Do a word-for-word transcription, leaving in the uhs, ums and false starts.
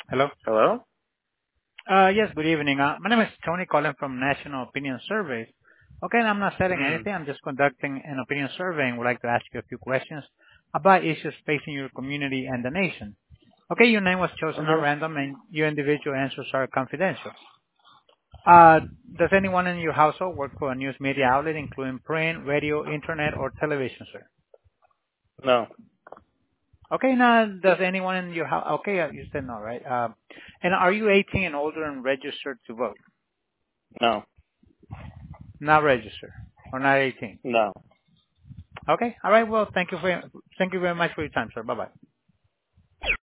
Hello? Hello? Uh, yes, good evening. Uh, my name is Tony calling from National Opinion Surveys. Okay, and I'm not selling Hmm. anything. I'm just conducting an opinion survey and would like to ask you a few questions about issues facing your community and the nation. Okay, your name was chosen at Okay. random and your individual answers are confidential. Uh, does anyone in your household work for a news media outlet, including print, radio, internet, or television, sir? No. Okay, now, does anyone in your house, okay, uh, you said no, right? Uh, and are you eighteen and older and registered to vote? No. Not registered or not eighteen. No. Okay. All right. Well, thank you for thank you very much for your time, sir. Bye bye.